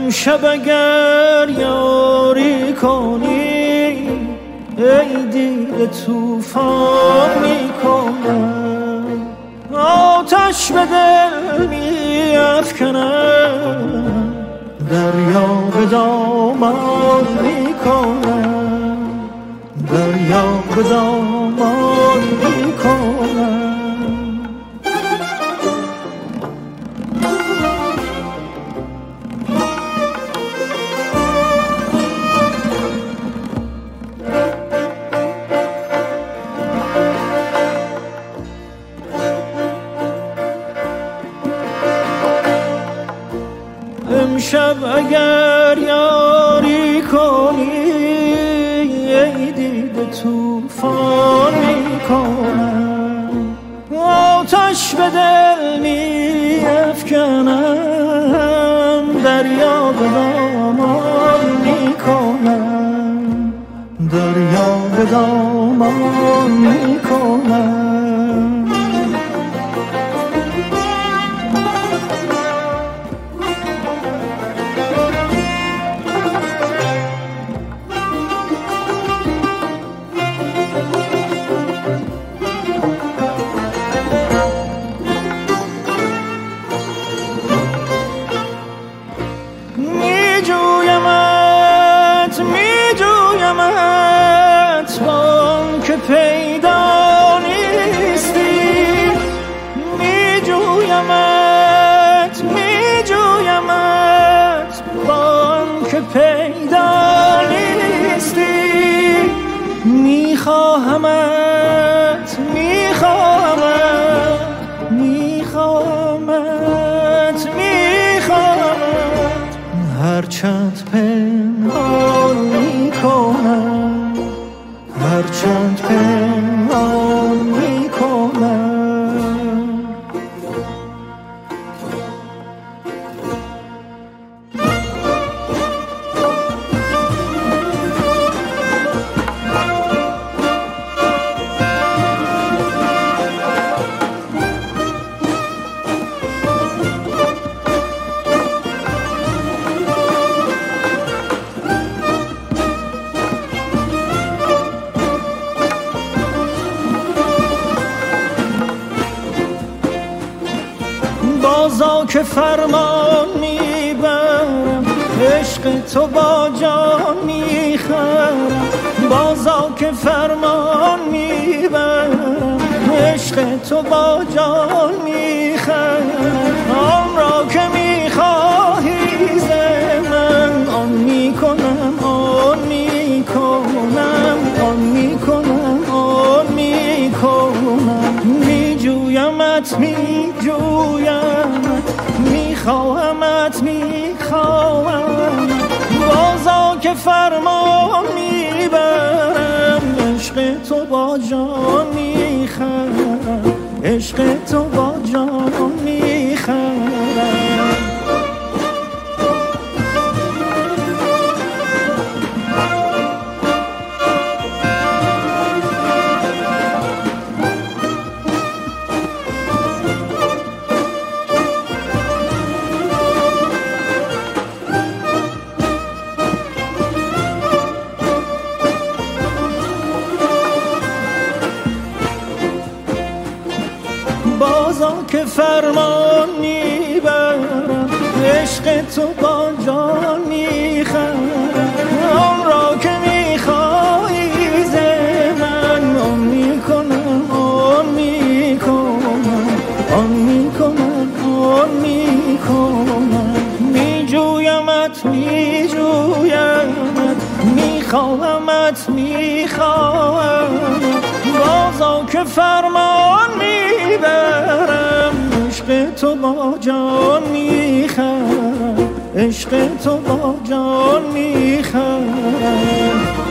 امشب اگر یاری کنی ای دیده طوفان میکنم، آتش به دل میافکنم، دریا به دامان میکنم، دریا به دامان میکنم. امشب اگر یاری کنی ای دیده طوفان میکنم، آتش به دل میافکنم، دریا به دامان میکنم، دریا به دامان میکنم. میجویمت بان که پیدا نیستی، میجویمت بان که پیدا نیستی، میخواهمت هرچند پنهان میکنم، هرچند پنهان میکنم. بازا که فرمان میبرم، عشق تو با جان میخرم، بازا که فرمان میبرم، عشق تو با جان میخرم، آن را که میخواهی ز من آن میکنم، آن میکنم، آن میکنم، آن میکنم. میجویمت میخواهمت بازا که فرمان میبرم، عشق تو با جان میخرم، عشق تو با جان میخرم. بازا که فرمان میبرم، عشق تو با جان میخرم، آن را که میخواهی ز من آن میکنم، آن میکنم، آن میکنم، آن میکنم. میجویمت میخواهمت بازا که فرمان میبرم، عشق تو با جان میخرم، عشق تو با جان میخرم.